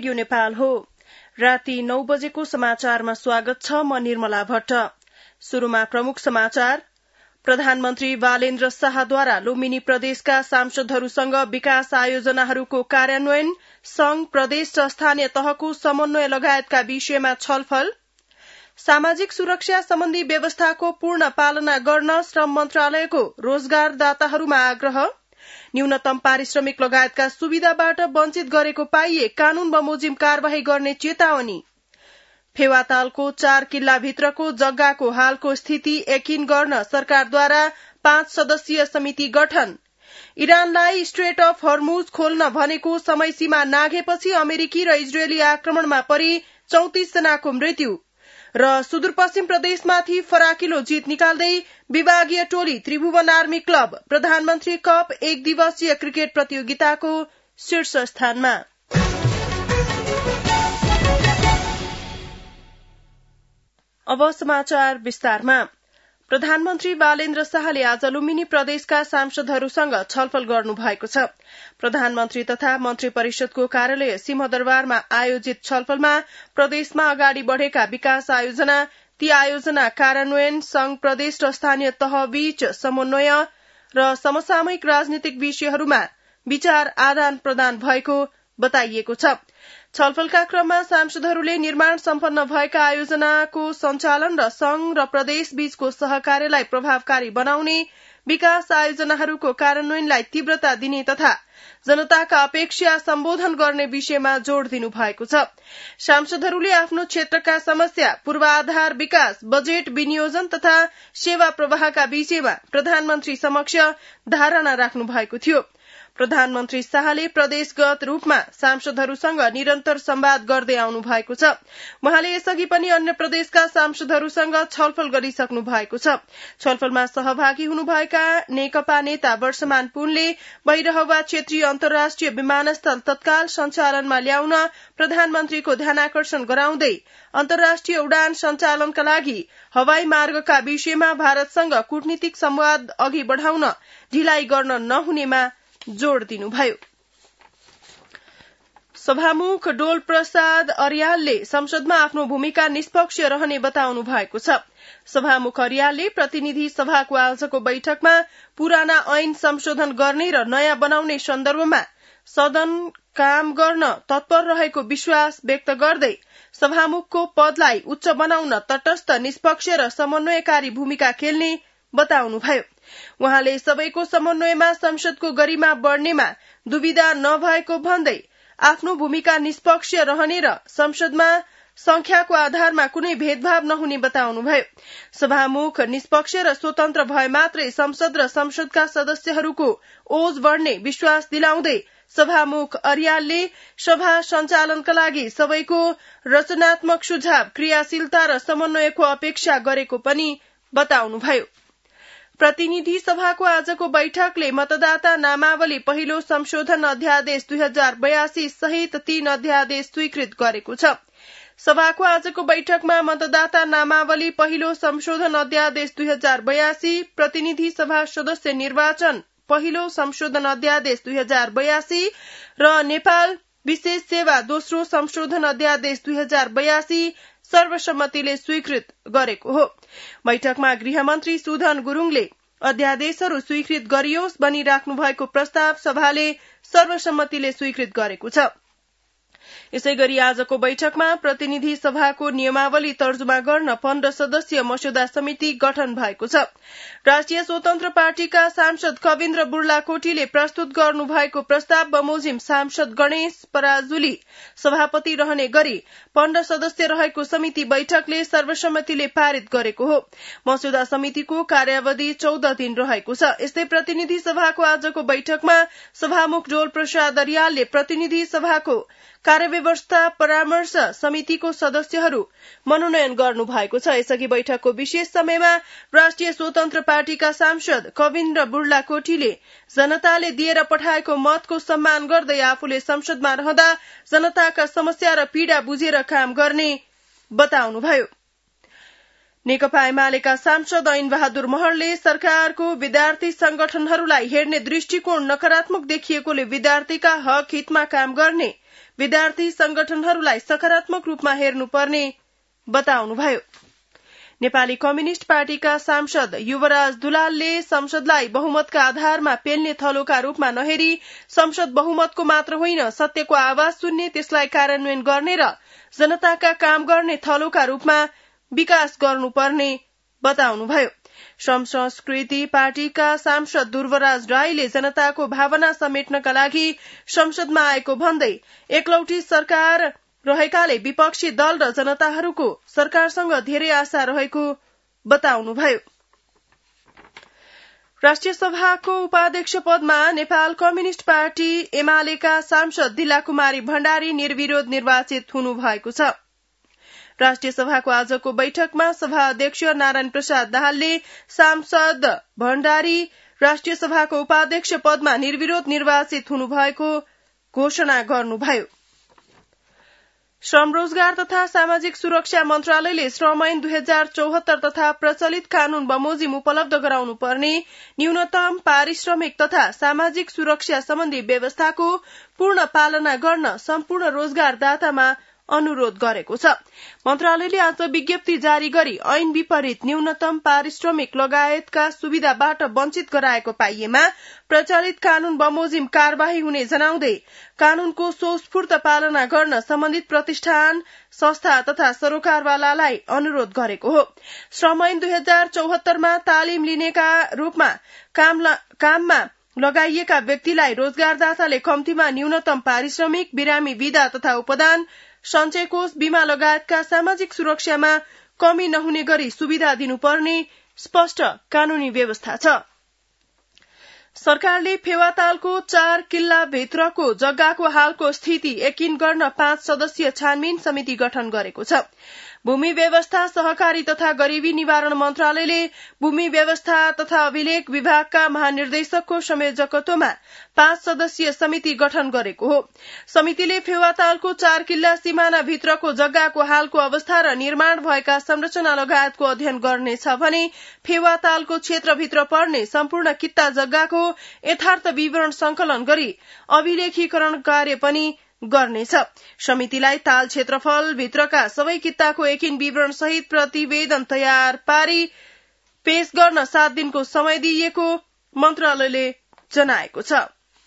Radio Nepal हो। राति 9 बजेको समाचारमा स्वागत छ। म निर्मला भट्ट। शुरूमा प्रमुख समाचार। प्रधानमन्त्री बालेन्द्र शाहद्वारा लुम्बिनी प्रदेशका सांसदहरूसँग विकास आयोजनाहरूको कार्यान्वयन, संघ, प्रदेश र स्थानीय तहको समन्वय लगायतका विषयमा छलफल। सामाजिक सुरक्षा सम्बन्धी व्यवस्थाको पूर्ण पालना गर्न श्रम मन्त्रालयको रोजगारदाताहरूमा आग्रह। न्यूनतम पारिश्रमिक लगायतका सुविधाबाट वञ्चित गरेको पाइए कानून बमोजिम कार्यवाही गर्ने चेतावनी। फेवातालको 4 किल्लाभित्रको जग्गाको हालको स्थिति यकिन गर्न सरकारद्वारा 5 सदस्यीय समिति गठन। इरानलाई स्ट्रेट अफ हर्मुज खोल्न भनेको समय सीमा नाघेपछि अमेरिकी र इजरायली आक्रमणमा परि 34 जनाको मृत्यु। र सुदूरपश्चिम प्रदेशमाथि फराकिलो जित निकाल्दै विभागीय टोली त्रिभुवन आर्मी क्लब प्रधानमन्त्री कप 1 दिवसीय क्रिकेट प्रतियोगिताको शीर्ष स्थानमा। अब समाचार विस्तारमा। प्रधानमन्त्री बालेन्द्र शाहले आज लुम्बिनी प्रदेशका सांसदहरूसँग छलफल गर्नु भएको छ। प्रधानमन्त्री तथा मन्त्री परिषदको कार्यालय सिंहदरबारमा आयोजित छलफलमा प्रदेशमा अगाडि बढ़ेका विकास आयोजना, ती आयोजना कार्यान्वयन, संघ, प्रदेश र स्थानीय तहबीच समन्वय र समसामयिक राजनीतिक विषयहरूमा विचार आदान प्रदान भएको बताइएको छ। छलफलका क्रममा सांसदहरूले निर्माण सम्पन्न भएका आयोजनाको सञ्चालन र संघ र प्रदेश बीचको सहकार्यलाई प्रभावकारी बनाउने, विकास आयोजनाहरूको कार्यान्वयनलाई तीव्रता दिने तथा जनताका अपेक्षा सम्बोधन गर्ने विषयमा जोड़ दिनु भएको छ। सांसदहरूले आफ्नो क्षेत्रका समस्या, पूर्वाधार विकास, बजेट विनियोजन तथा सेवा प्रवाहका विषयमा प्रधानमन्त्री समक्ष धारणा राख्नु भएको थियो। प्रधानमन्त्री शाहले प्रदेशगत रूपमा सांसदहरूसँग निरन्तर संवाद गर्दै आउनु भएको छ। उहाँले यसअघि पनि अन्य प्रदेशका सांसदहरूसँग छलफल गरिसक्नु भएको छ। छलफलमा सहभागी हुनुभएका नेकपा नेता वर्षमान पुनले भइरहेका क्षेत्रीय अन्तर्राष्ट्रिय विमानस्थल तत्काल सञ्चालनमा ल्याउन प्रधानमन्त्रीको ध्यानाकर्षण गराउँदै अन्तर्राष्ट्रिय उडान सञ्चालनका लागि हवाई मार्गका विषयमा भारतसँग कूटनीतिक संवाद अघि बढ़ाउन ढिलाइ गर्न नहुनेमा जोड़ दिनुभयो। सभामुख डोल प्रसाद अर्यालले संसदमा आफ्नो भूमिका निष्पक्ष रहने बताउनु भएको छ। सभामुख अर्यालले प्रतिनिधि सभाको आजको बैठकमा पुराना ऐन संशोधन गर्ने र नयाँ बनाउने सन्दर्भमा सदन काम गर्न तत्पर रहेको विश्वास व्यक्त गर्दै सभामुखको पदलाई उच्च बनाउन तटस्थ, निष्पक्ष र समन्वयकारी भूमिका खेल्ने बताउनुभयो। उहाँले सबैको समन्वयमा संसदको गरिमा बढ़नेमा दुविधा नभएको भन्दै आफ्नो भूमिका निष्पक्ष रहने र संसदमा संख्याको आधारमा कुनै भेदभाव नहुने बताउनुभयो। सभामुख निष्पक्ष र स्वतन्त्र भए मात्रै संसद र संसदका सदस्यहरूको ओज बढ़ने विश्वास दिलाउँदै सभामुख अर्यालले सभा सञ्चालनका लागि सबैको रचनात्मक सुझाव, क्रियाशीलता र समन्वयको अपेक्षा गरेको पनि बताउनुभयो। प्रतिनिधि सभाको आजको बैठकले मतदाता नामावली पहिलो संशोधन अध्यादेश 2082 सहित 3 अध्यादेश स्वीकृत गरेको छ। सभाको आजको बैठकमा मतदाता नामावली पहिलो संशोधन अध्यादेश 2082, प्रतिनिधि सभा सदस्य निर्वाचन पहिलो संशोधन अध्यादेश 2082 र नेपाल विशेष सेवा दोस्रो संशोधन अध्यादेश 2082 सर्वसम्मतिले स्वीकृत गरेको हो। बैठकमा गृहमन्त्री सुधन गुरूङले अध्यादेशहरू स्वीकृत गरियोस् भनी राख्नु भएको प्रस्ताव सभाले सर्वसम्मतिले स्वीकृत गरेको छ। यसैगरी आजको बैठकमा प्रतिनिधि सभाको नियमावली तर्जुमा गर्न 15 सदस्यीय मस्यौदा समिति गठन भएको छ। राष्ट्रिय स्वतन्त्र पार्टीका सांसद कविन्द्र बुर्लाकोटीले प्रस्तुत गर्नु भएको प्रस्ताव बमोजिम सांसद गणेश पराजुली सभापति रहने गरी 15 सदस्य रहेको समिति बैठकले सर्वसम्मतिले पारित गरेको हो। मस्यौदा समितिको कार्यावधि 14 दिन रहेको छ। यस्तै प्रतिनिधि सभाको आजको बैठकमा सभामुख डोल प्रसाद अर्यालले प्रतिनिधि सभाको कार्यव्यवस्था परामर्श समितिको सदस्यहरू मनोनयन गर्नु भएको छ। यसअघि बैठकको विशेष समयमा राष्ट्रिय स्वतन्त्र पार्टीका सांसद कविन्द्र बुर्लाकोटीले जनताले दिएर पठाएको मतको सम्मान गर्दै आफूले संसदमा रहँदा जनताका समस्या र पीड़ा बुझेर काम गर्ने बताउनुभयो। नेकपा एमालेका सांसद ऐन बहादुर महरले सरकारको विद्यार्थी संगठनहरूलाई हेर्ने दृष्टिकोण नकारात्मक देखिएकोले विद्यार्थीका हक हितमा काम गर्ने विद्यार्थी संगठनहरूलाई सकारात्मक रूपमा हेर्नुपर्ने बताउनुभयो। नेपाली कम्युनिष्ट पार्टीका सांसद युवराज दुलालले संसदलाई बहुमतका आधारमा पेल्ने थलोका रूपमा नहेरी संसद बहुमतको मात्र होइन सत्यको आवाज सुन्ने, त्यसलाई कार्यान्वयन गर्ने र जनताका काम गर्ने थलोका रूपमा विकास गर्नुपर्ने बताउनुभयो। श्रम संस्कृति पार्टीका सांसद दुर्वराज राईले जनताको भावना समेट्नका लागि संसदमा आएको भन्दै एकलौटी सरकार रहेकाले विपक्षी दल र जनताहरूको सरकारसँग धेरै आशा रहेको बताउनुभयो। राष्ट्रिय सभाको उपाध्यक्ष पदमा नेपाल कम्युनिष्ट पार्टी एमालेका सांसद दिलाकुमारी भण्डारी निर्विरोध निर्वाचित हुनुभएको छ। राष्ट्रिय सभाको आजको बैठकमा सभा अध्यक्ष नारायण प्रसाद दाहालले सांसद भण्डारी राष्ट्रिय सभाको उपाध्यक्ष पदमा निर्विरोध निर्वाचित हुनुभएको घोषणा गर्नुभयो। श्रम रोजगार तथा सामाजिक सुरक्षा मन्त्रालयले श्रम ऐन 2074 तथा प्रचलित कानून बमोजिम उपलब्ध गराउनुपर्ने न्यूनतम पारिश्रमिक तथा सामाजिक सुरक्षा सम्बन्धी व्यवस्थाको पूर्ण पालना गर्न सम्पूर्ण रोजगारदातामा अनुरोध गरेको छ। मन्त्रालयले आज विज्ञप्ति जारी गरी ऐन विपरीत न्यूनतम पारिश्रमिक लगायतका सुविधाबाट वञ्चित गराएको पाइएमा प्रचलित कानून बमोजिम कार्यवाही हुने जनाउँदै कानूनको स्वस्फूर्त पालना गर्न सम्बन्धित प्रतिष्ठान, संस्था तथा सरोकारवालालाई अनुरोध गरेको हो। श्रम ऐन 2074 मा तालिम लिनेका रूपमा काममा लगाइएका व्यक्तिलाई रोजगारदाताले कम्तीमा न्यूनतम पारिश्रमिक, बिरामी विधा तथा उपदान, सञ्चय कोष, बीमा लगायतका सामाजिक सुरक्षामा कमी नहुने गरी सुविधा दिनुपर्ने स्पष्ट कानूनी व्यवस्था छ। सरकारले फेवातालको 4 किल्ला भित्रको जग्गाको हालको स्थिति यकिन गर्न 5 सदस्यीय छानबिन समिति गठन गरेको छ। भूमि व्यवस्था, सहकारी तथा गरीबी निवारण मन्त्रालयले भूमि व्यवस्था तथा अभिलेख विभागका महानिर्देशकको संयोजकत्वमा 5 सदस्यीय समिति गठन गरेको हो। समितिले फेवातालको 4 किल्ला सिमाना भित्रको जग्गाको हालको अवस्था र निर्माण भएका संरचना लगायतको अध्ययन गर्नेछ भने फेवातालको क्षेत्रभित्र पर्ने सम्पूर्ण कित्ता जग्गाको यथार्थ विवरण संकलन गरी अभिलेखीकरण कार्य पनि गर्नेछ। समितिलाई ताल क्षेत्रफल भित्रका सबै कित्ताको यकिन विवरण सहित प्रतिवेदन तयार पारी पेश गर्न 7 दिनको समय दिइएको मन्त्रालयले जनाएको छ।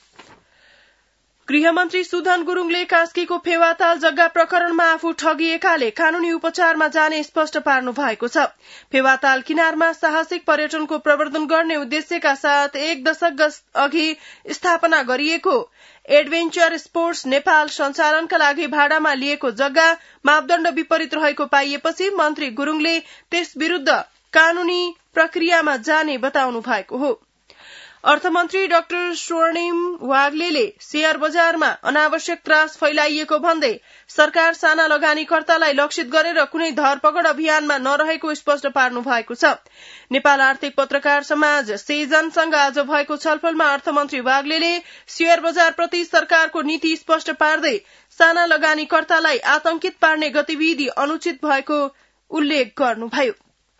गृहमन्त्री सुधन गुरूङले कास्कीको फेवाताल जग्गा प्रकरणमा आफू ठगिएकाले कानूनी उपचारमा जाने स्पष्ट पार्नु भएको छ। फेवाताल किनारमा साहसिक पर्यटनको प्रवर्धन गर्ने उद्देश्यका साथ 1 दशक अघि स्थापना गरिएको एडभेन्चर स्पोर्ट्स नेपाल सञ्चालनका लागि भाडामा लिएको जग्गा मापदण्ड विपरीत रहेको पाइएपछि मन्त्री गुरूङले त्यस विरूद्ध कानूनी प्रक्रियामा जाने बताउनु भएको हो। अर्थमन्त्री डाक्टर स्वर्णिम वाग्लेले शेयर बजारमा अनावश्यक त्रास फैलाइएको भन्दै सरकार साना लगानीकर्तालाई लक्षित गरेर कुनै धरपकड अभियानमा नरहेको स्पष्ट पार्नु भएको छ। नेपाल आर्थिक पत्रकार समाज सेजनसँग आज भएको छलफलमा अर्थमन्त्री वाग्लेले शेयर बजारप्रति सरकारको नीति स्पष्ट पार्दै साना लगानीकर्तालाई आतंकित पार्ने गतिविधि अनुचित भएको उल्लेख गर्नुभयो।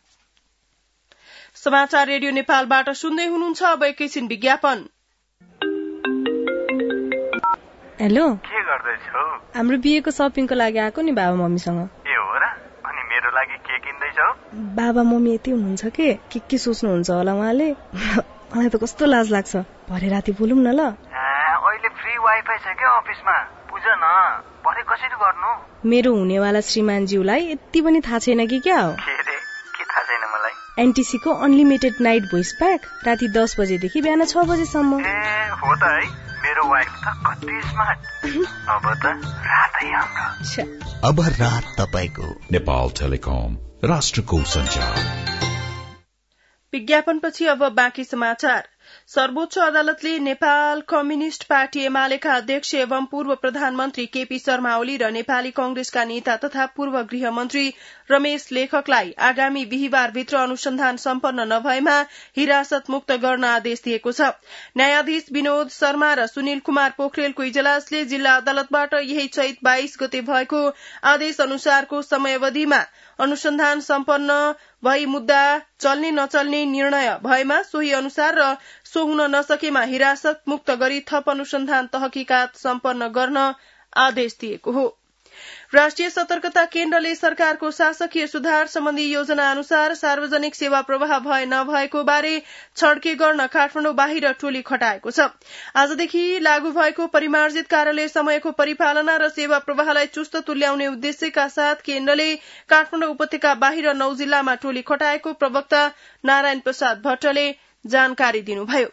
समाचार रेडियो नेपालबाट सुन्दै हुनुहुन्छ। अब एकैछिन विज्ञापन। हेलो, के गर्दैछौ? हाम्रो बिहेको शपिङको लागि आएको नि बाबा मम्मीसँग। ए हो र? अनि मेरो लागि के किन्दैछौ? बाबा मम्मी यति हुनुहुन्छ के सोच्नुहुन्छ होला उहाँले। मलाई त कस्तो लाज लाग्छ। भरे राति बोलौँ न ल। अहिले फ्री वाइफाई छ के अफिसमा? बुझ न, भरे कसरी गर्नु? मेरो हुनेवाला श्रीमानज्यूलाई यति पनि थाहा छैन कि क्या हो? के रे? के थाहा छैन मलाई? एनटीसी को अनलिमिटेड नाइट भोइस प्याक राति 10 बजेदेखि बिहान 6 बजेसम्म। ए हो त है, मेरो वाइफ त कति स्मार्ट। अब त रातै हाम्रो। अब रात तपाईको। नेपाल टेलिकम, राष्ट्रको सञ्चार। विज्ञापनपछि अब बाँकी समाचार। सर्वोच्च अदालतले नेपाल कम्युनिष्ट पार्टी एमालेका अध्यक्ष एवं पूर्व प्रधानमन्त्री केपी शर्मा ओली र नेपाली कंग्रेसका नेता तथा पूर्व गृहमन्त्री रमेश लेखकलाई आगामी बिहिबारभित्र अनुसन्धान सम्पन्न नभएमा हिरासत मुक्त गर्न आदेश दिएको छ। न्यायाधीश विनोद शर्मा र सुनिल कुमार पोखरेलको इजलासले जिल्ला अदालतबाट यही चैत 22 गते भएको आदेश अनुसारको समयावधिमा अनुसन्धान सम्पन्न भई मुद्दा चल्ने नचल्ने निर्णय भएमा सोही अनुसार र सो हुन नसकेमा हिरासत मुक्त गरी थप अनुसन्धान तहकीकात सम्पन्न गर्न आदेश दिएको हो। राष्ट्रिय सतर्कता केन्द्रले सरकारको शासकीय सुधार सम्बन्धी योजना अनुसार सार्वजनिक सेवा प्रवाह भए नभएको बारे छड्के गर्न काठमाडौँ बाहिर टोली खटाएको छ। आजदेखि लागू भएको परिमार्जित कार्यालय समयको परिपालना र सेवा प्रवाहलाई चुस्त तुल्याउने उद्देश्यका साथ केन्द्रले काठमाडौँ उपत्यका बाहिर 9 जिल्लामा टोली खटाएको प्रवक्ता नारायण प्रसाद भट्टले जानकारी दिनुभयो।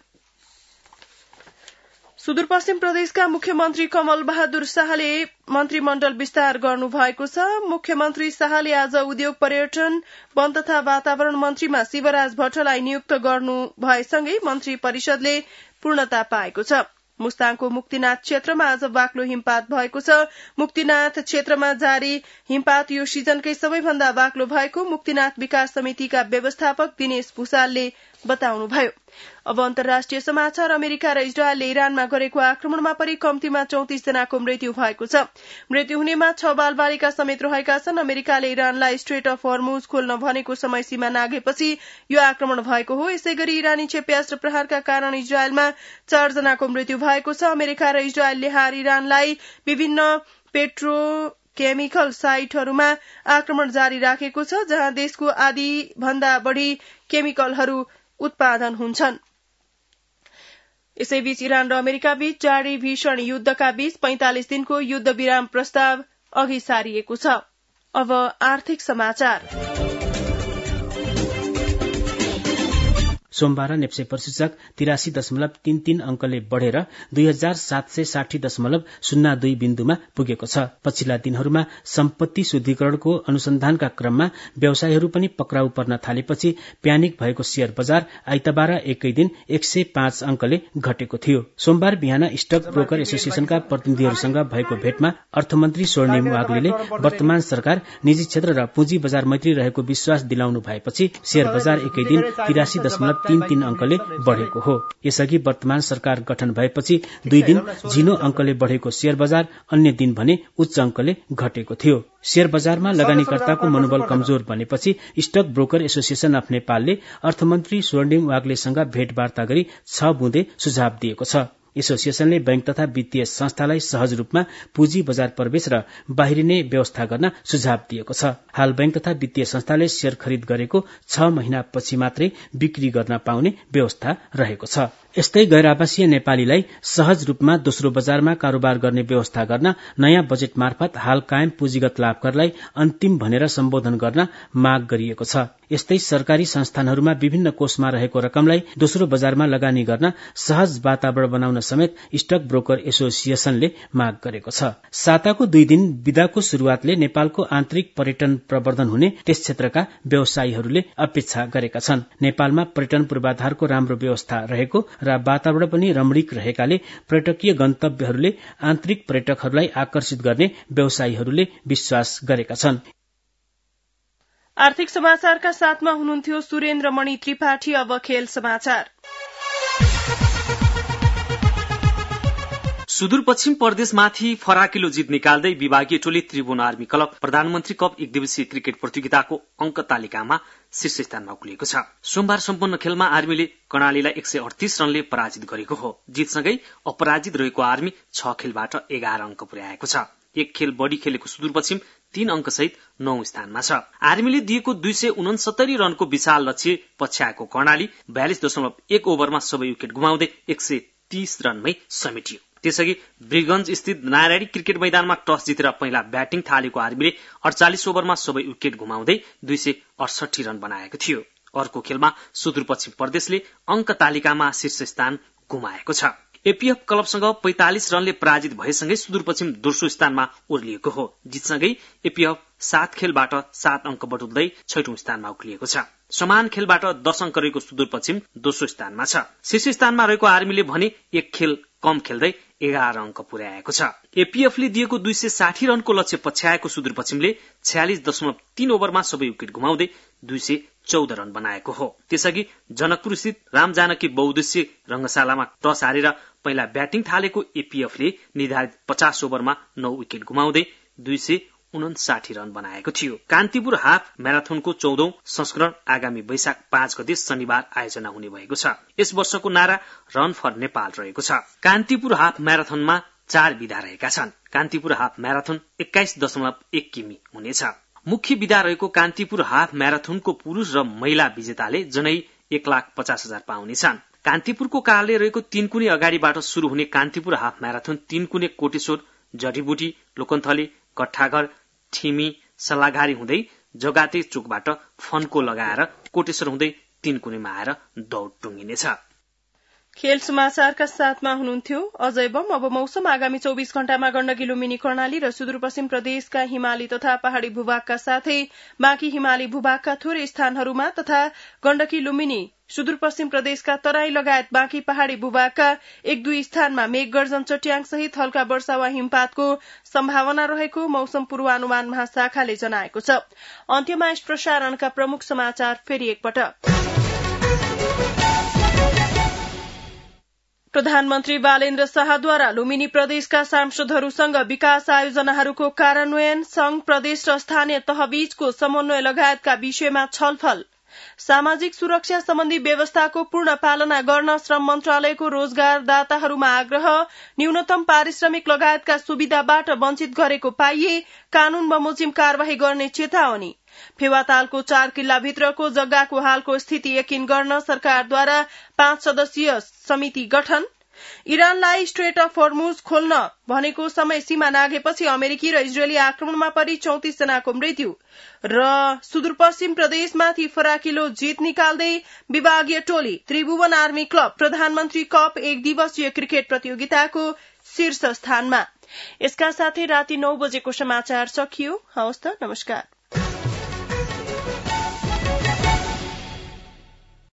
सुदूरपश्चिम प्रदेशका मुख्यमन्त्री कमल बहादुर शाहले मन्त्रीमण्डल विस्तार गर्नुभएको छ। मुख्यमन्त्री शाहले आज उद्योग, पर्यटन, वन तथा वातावरण मन्त्रीमा शिवराज भट्टलाई नियुक्त गर्नु भएसँगै मन्त्री परिषदले पूर्णता पाएको छ। मुस्ताङको मुक्तिनाथ क्षेत्रमा आज बाक्लो हिमपात भएको छ। मुक्तिनाथ क्षेत्रमा जारी हिमपात यो सिजनकै सबैभन्दा बाक्लो भएको मुक्तिनाथ विकास समितिका व्यवस्थापक दिनेश भूषालले बताउनुभयो। अब अन्तर्राष्ट्रिय समाचार। अमेरिका र इजरायलले इरानमा गरेको आक्रमणमा परि कम्तीमा 34 जनाको मृत्यु भएको छ। मृत्यु हुनेमा 6 बालबालिका समेत रहेका छन्। अमेरिकाले इरानलाई स्ट्रेट अफ हर्मुज खोल्न भनेको समय सीमा नाघेपछि यो आक्रमण भएको हो। यसैगरी इरानी क्षेप्यास्त्र प्रहारका कारण इजरायलमा 4 जनाको मृत्यु भएको छ। अमेरिका र इजरायलले इरानलाई विभिन्न पेट्रोकेमिकल साइटहरूमा आक्रमण जारी राखेको छ, जहाँ देशको आधी भन्दा बढ़ी केमिकलहरू उत्पादन हुन्छन्। यसैबीच इरान र अमेरिका बीच जारी भीषण युद्धका बीच 45 दिनको युद्ध विराम प्रस्ताव अघि सारिएको छ। अब आर्थिक समाचार। सोमबार नेप्से प्रसूचक 83.33 अंकले बढ़ेर 2760.02 बिन्दुमा पुगेको छ। पछिल्ला दिनहरूमा सम्पत्ति शुद्धिकरणको अनुसन्धानका क्रममा व्यवसायीहरू पनि पक्राउ पर्न थालेपछि प्यानिक भएको शेयर बजार आइतबार एकै दिन 105 अंकले घटेको थियो। सोमबार बिहान स्टक ब्रोकर एसोसिएशनका प्रतिनिधिहरूसँग भएको भेटमा अर्थमन्त्री स्वर्णिम वाग्लेले वर्तमान सरकार निजी क्षेत्र र पुँजी बजार मैत्री रहेको विश्वास दिलाउनु भएपछि शेयर बजार एकै दिन 83.33 अंकले बढ़ेको हो। यसअघि वर्तमान सरकार गठन भएपछि 2 दिन झिनो अंकले बढ़ेको शेयर बजार अन्य दिन भने उच्च अंकले घटेको थियो। शेयर बजारमा लगानीकर्ताको मनोबल कमजोर बनेपछि स्टक ब्रोकर एसोसिएशन अफ नेपालले अर्थमन्त्री स्वर्णिम वाग्लेसँग भेटवार्ता गरी 6 बुँदे सुझाव दिएको छ। एसोसिएशनले बैंक तथा वित्तीय संस्थालाई सहज रूपमा पुँजी बजार प्रवेश र बाहिरिने व्यवस्था गर्न सुझाव दिएको छ। हाल बैंक तथा वित्तीय संस्थाले शेयर खरिद गरेको 6 महिनापछि मात्रै बिक्री गर्न पाउने व्यवस्था रहेको छ। यस्तै गैर आवासीय नेपालीलाई सहज रूपमा दोस्रो बजारमा कारोबार गर्ने व्यवस्था गर्न नयाँ बजेट मार्फत हाल कायम पुँजीगत लाभकरलाई अन्तिम भनेर सम्बोधन गर्न माग गरिएको छ। यस्तै सरकारी संस्थानहरूमा विभिन्न कोषमा रहेको रकमलाई दोस्रो बजारमा लगानी गर्न सहज वातावरण बनाउन समेत स्टक ब्रोकर एसोसिएशनले माग गरेको छ। साताको 2 दिन बिदाको शुरूआतले नेपालको आन्तरिक पर्यटन प्रवर्धन हुने त्यस क्षेत्रका व्यवसायीहरूले अपेक्षा गरेका छन्। नेपालमा पर्यटन पूर्वाधारको राम्रो व्यवस्था रहेको र वातावरण पनि रमणीक रहेकाले पर्यटकीय गन्तव्यहरूले आन्तरिक पर्यटकहरूलाई आकर्षित गर्ने व्यवसायीहरूले विश्वास गरेका छन्। आर्थिक समाचारका साथमा हुनुहुन्थ्यो सुरेन्द्र मणि त्रिपाठी। अब खेल समाचार। सुदूरपश्चिम प्रदेशमाथि फराकिलो जित निकाल्दै विभागीय टोली त्रिभुवन आर्मी क्लब प्रधानमन्त्री कप 1 दिवसीय क्रिकेट प्रतियोगिताको अंक तालिकामा शीर्ष स्थानमा उक्लिएको छ। सोमबार सम्पन्न खेलमा आर्मीले कर्णालीलाई 138 रनले पराजित गरेको हो। जितसँगै अपराजित रहेको आर्मी 6 खेलबाट 11 अंक पुर्याएको छ। 1 खेल बढ़ी खेलेको सुदूरपश्चिम 3 अंक सहित 9 स्थानमा छ। आर्मीले दिएको 269 रनको विशाल लक्ष्य पछ्याएको कर्णाली 42.1 ओभरमा सबै विकेट गुमाउँदै 130 रनमै समेटियो। त्यसअघि ब्रिगन्ज स्थित नारायणी क्रिकेट मैदानमा टस जितेर पहिला ब्याटिङ थालेको आर्मीले 48 ओभरमा सबै विकेट गुमाउँदै 268 रन बनाएको थियो। अर्को खेलमा सुदूरपश्चिम प्रदेशले अंक तालिकामा शीर्ष स्थान गुमाएको छ। एपीएफ क्लबसँग 45 रनले पराजित भएसँगै सुदूरपश्चिम दोस्रो स्थानमा ओर्लिएको हो। जितसँगै एपीएफ 7 खेलबाट 7 अंक बटुल्दै 6औं स्थानमा उक्लिएको छ। समान खेलबाट 10 अंक रहेको सुदूरपश्चिम दोस्रो स्थानमा छ। शीर्ष स्थानमा रहेको आर्मीले भने 1 खेल कम खेल्दै 11 अंक पुर्याएको छ। एपीएफले दिएको 260 रनको लक्ष्य पछ्याएको सुदूरपश्चिमले 46.3 ओभरमा सबै विकेट गुमाउँदै 214 रन बनाएको हो। त्यसअघि जनकपुर स्थित रामजानकी बहुउद्देश्य रंगशालामा टस हारेर पहिला ब्याटिङ थालेको एपीएफले निर्धारित 50 ओभरमा 9 विकेट गुमाउँदै 259 रन बनाएको थियो। कान्तिपुर हाफ म्याराथनको 14औं संस्करण आगामी वैशाख 5 गते शनिबार आयोजना हुने भएको छ। यस वर्षको नारा रन फर नेपाल रहेको छ। कान्तिपुर हाफ म्याराथनमा 4 विधा रहेका छन्। कान्तिपुर हाफ म्याराथन 21.1 किमी हुनेछ। मुख्य विधा रहेको कान्तिपुर हाफ म्याराथनको पुरूष र महिला विजेताले जनै 1,50,000 पाउनेछन्। कान्तिपुरको कालले रहेको 3 कुने अगाडिबाट शुरू हुने कान्तिपुर हाफ म्याराथन 3 कुने कोटेश्वर, जडीबुटी, लोकन्थली, कट्ठाघर, ठिमी, सल्लाघारी हुँदै जगाते चोकबाट फन्को लगाएर कोटेश्वर हुँदै 3 कुनेमा आएर दौड टुंगिनेछ। खेल समाचारका साथमा हुनुहुन्थ्यो अजय बम। अब मौसम। आगामी 24 घण्टामा गण्डकी, लुम्बिनी, कर्णाली र सुदूरपश्चिम प्रदेशका हिमाली तथा पहाड़ी भूभागका साथै बाँकी हिमाली भूभागका थोरै स्थानहरूमा तथा गण्डकी, लुम्बिनी, सुदूरपश्चिम प्रदेशका तराई लगायत बाँकी पहाड़ी भूभागका 1-2 स्थानमा मेघगर्जन, चट्याङ सहित हल्का वर्षा वा हिमपातको सम्भावना रहेको मौसम पूर्वानुमान महाशाखाले जनाएको छ। अन्त्यमा यस प्रसारणका प्रमुख समाचार फेरि एकपटक। प्रधानमन्त्री बालेन्द्र शाहद्वारा लुम्बिनी प्रदेशका सांसदहरूसँग विकास आयोजनाहरूको कार्यान्वयन, संघ, प्रदेश र स्थानीय तहबीचको समन्वय लगायतका विषयमा छलफल। सामाजिक सुरक्षा सम्बन्धी व्यवस्थाको पूर्ण पालना गर्न श्रम मन्त्रालयको रोजगारदाताहरूमा आग्रह। न्यूनतम पारिश्रमिक लगायतका सुविधाबाट वञ्चित गरेको पाइए कानून बमोजिम कार्यवाही गर्ने चेतावनी। फेवातालको 4 किल्लाभित्रको जग्गाको हालको स्थिति यकिन गर्न सरकारद्वारा 5 सदस्यीय समिति गठन। इरानलाई स्ट्रेट अफ हर्मुज खोल्न भनेको समय सीमा नाघेपछि अमेरिकी र इजरायली आक्रमणमा परि 34 जनाको मृत्यु। र सुदूरपश्चिम प्रदेशमाथि फराकिलो जित निकाल्दै विभागीय टोली। त्रिभुवन आर्मी क्लब प्रधानमन्त्री कप 1 दिवसीय क्रिकेट प्रतियोगिताको शीर्ष स्थानमा। यसका साथै राति 9 बजेको समाचार सकियो। हवस् त, नमस्कार।